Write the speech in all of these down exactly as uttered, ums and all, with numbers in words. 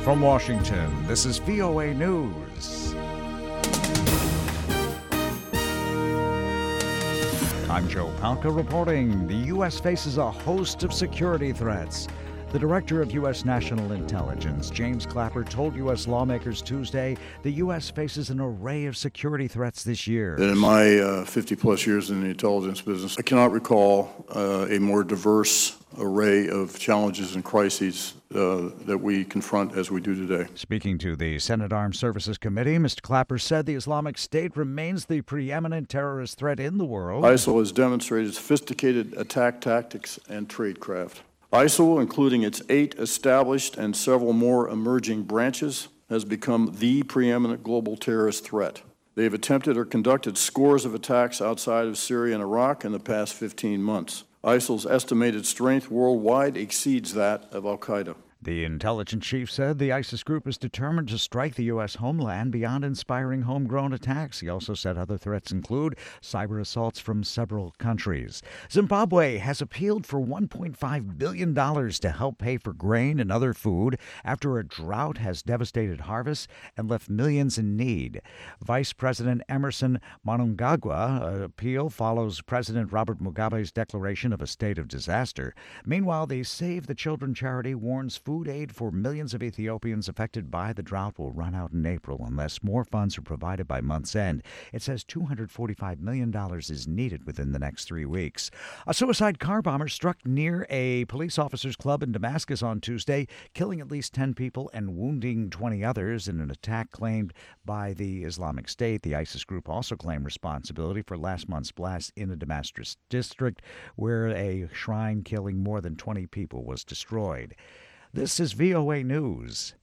From Washington, this is V O A News. I'm Joe Palca reporting. The U S faces a host of security threats. The director of U S National Intelligence, James Clapper, told U S lawmakers Tuesday the U S faces an array of security threats this year. In my uh, fifty-plus years in the intelligence business, I cannot recall uh, a more diverse array of challenges and crises uh, that we confront as we do today. Speaking to the Senate Armed Services Committee, Mister Clapper said the Islamic State remains the preeminent terrorist threat in the world. ISIL has demonstrated sophisticated attack tactics and tradecraft. ISIL, including its eight established and several more emerging branches, has become the preeminent global terrorist threat. They have attempted or conducted scores of attacks outside of Syria and Iraq in the past fifteen months. ISIL's estimated strength worldwide exceeds that of al-Qaeda. The intelligence chief said the ISIS group is determined to strike the U S homeland beyond inspiring homegrown attacks. He also said other threats include cyber assaults from several countries. Zimbabwe has appealed for one point five billion dollars to help pay for grain and other food after a drought has devastated harvests and left millions in need. Vice President Emerson Mnangagwa's appeal follows President Robert Mugabe's declaration of a state of disaster. Meanwhile, the Save the Children charity warns food Food aid for millions of Ethiopians affected by the drought will run out in April unless more funds are provided by month's end. It says two hundred forty-five million dollars is needed within the next three weeks. A suicide car bomber struck near a police officers' club in Damascus on Tuesday, killing at least ten people and wounding twenty others in an attack claimed by the Islamic State. The ISIS group also claimed responsibility for last month's blast in the Damascus district, where a shrine killing more than twenty people was destroyed. This is V O A News.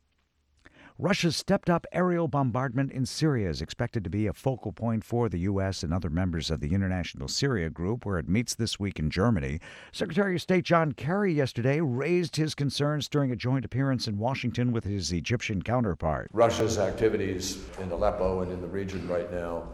Russia's stepped-up aerial bombardment in Syria is expected to be a focal point for the U S and other members of the International Syria Group, where it meets this week in Germany. Secretary of State John Kerry yesterday raised his concerns during a joint appearance in Washington with his Egyptian counterpart. Russia's activities in Aleppo and in the region right now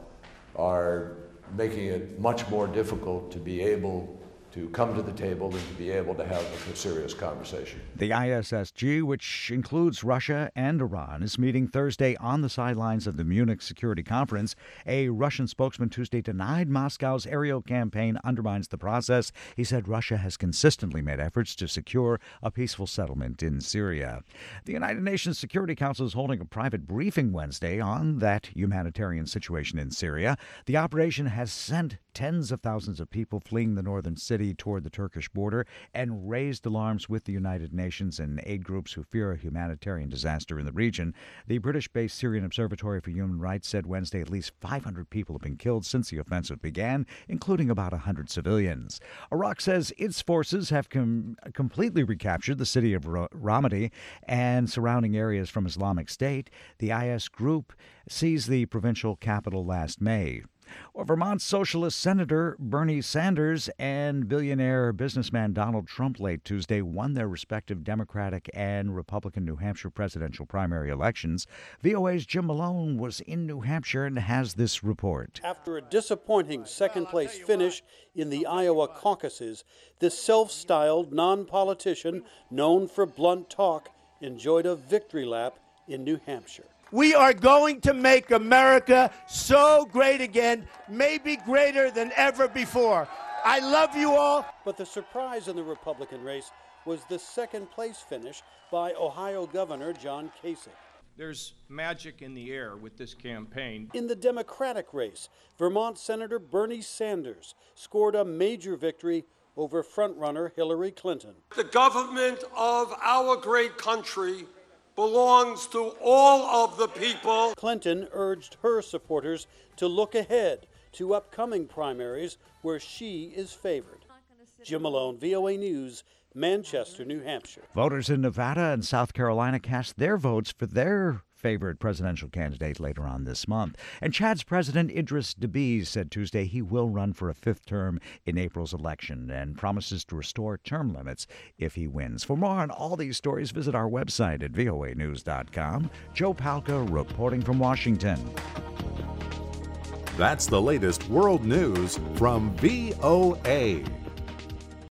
are making it much more difficult to be able to come to the table and to be able to have a serious conversation. The I S S G, which includes Russia and Iran, is meeting Thursday on the sidelines of the Munich Security Conference. A Russian spokesman Tuesday denied Moscow's aerial campaign undermines the process. He said Russia has consistently made efforts to secure a peaceful settlement in Syria. The United Nations Security Council is holding a private briefing Wednesday on that humanitarian situation in Syria. The operation has sent tens of thousands of people fleeing the northern city toward the Turkish border and raised alarms with the United Nations and aid groups who fear a humanitarian disaster in the region. The British-based Syrian Observatory for Human Rights said Wednesday at least five hundred people have been killed since the offensive began, including about one hundred civilians. Iraq says its forces have com- completely recaptured the city of Ra- Ramadi and surrounding areas from Islamic State. The I S group seized the provincial capital last May. Well, Vermont Socialist Senator Bernie Sanders and billionaire businessman Donald Trump late Tuesday won their respective Democratic and Republican New Hampshire presidential primary elections. V O A's Jim Malone was in New Hampshire and has this report. After a disappointing second-place finish in the Iowa caucuses, this self-styled non-politician known for blunt talk enjoyed a victory lap in New Hampshire. We are going to make America so great again, maybe greater than ever before. I love you all. But the surprise in the Republican race was the second-place finish by Ohio Governor John Kasich. There's magic in the air with this campaign. In the Democratic race, Vermont Senator Bernie Sanders scored a major victory over frontrunner Hillary Clinton. The government of our great country belongs to all of the people. Clinton urged her supporters to look ahead to upcoming primaries where she is favored. Jim Malone, V O A News, Manchester, New Hampshire. Voters in Nevada and South Carolina cast their votes for their favored presidential candidate later on this month. And Chad's President Idris Deby said Tuesday he will run for a fifth term in April's election and promises to restore term limits if he wins. For more on all these stories, visit our website at V O A news dot com. Joe Palca reporting from Washington. That's the latest world news from V O A.